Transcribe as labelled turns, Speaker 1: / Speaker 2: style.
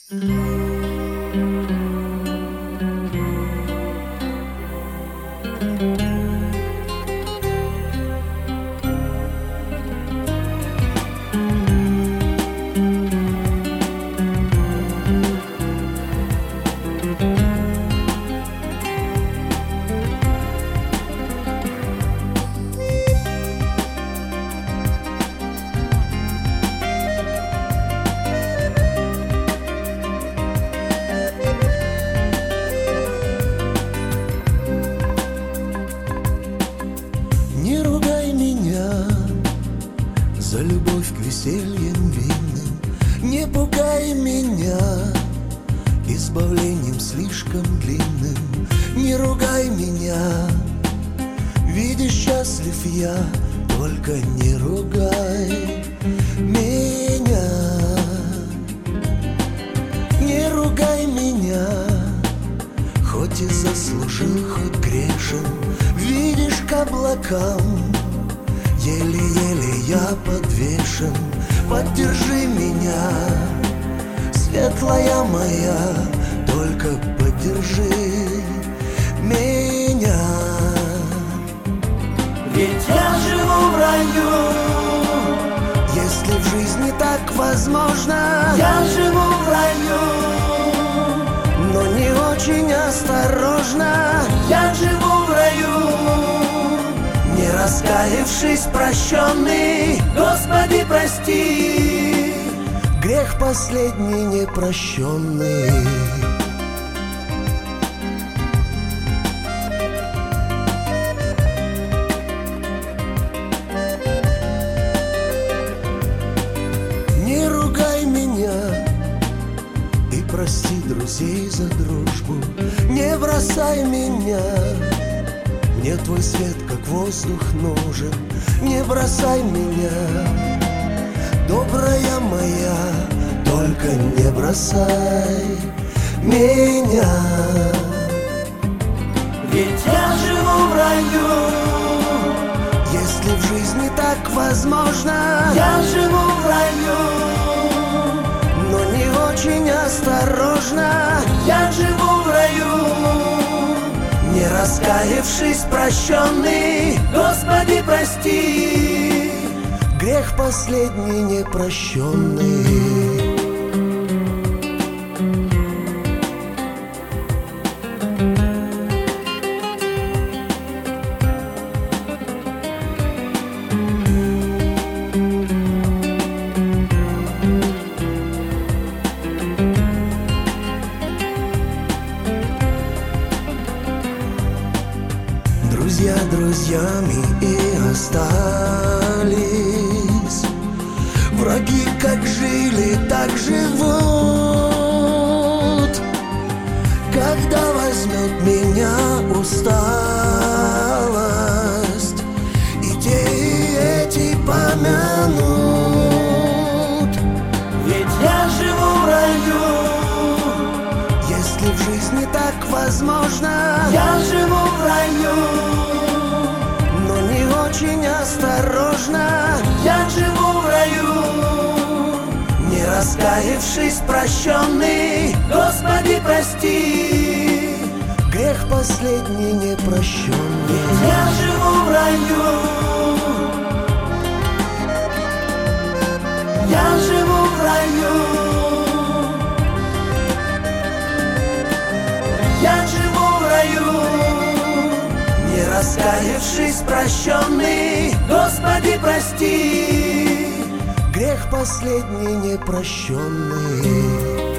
Speaker 1: Не ругай меня за любовь к весельям винным, не пугай меня избавлением слишком длинным. Не ругай меня, видишь, счастлив я, только не ругай меня. Не ругай меня, хоть и заслужил, хоть грешен. Видишь, к облакам еле-еле я подвешен. Поддержи меня, светлая моя, только поддержи меня. Ведь я живу в раю, если в жизни так возможно. Я живу в раю, но не очень осторожно. Я живу в раю, не раскаявшись, прощенный. Господи, прости, грех последний непрощенный. Не ругай меня и прости друзей за дружбу. Не бросай меня, мне твой свет как воздух нужен. Не бросай меня, добрая моя, только не бросай меня. Ведь я живу в раю, если в жизни так возможно. Я живу в раю, но не очень осторожно. Я живу в раю, не раскаявшись, прощенный. Господи, прости, грех последний непрощенный. Друзья друзьями и остались, враги как жили, так живут. Когда возьмет меня усталость, и те, и эти помянут. Ведь я живу в раю, если в жизни так возможно. Я живу в раю, очень осторожно. Я живу в раю, не раскаявшись, прощенный. Господи, прости, грех последний непрощенный. Я живу в раю, я живу в раю, я живу в раю, не раскаявшись, прощенный. Господи, прости, грех последний непрощенный.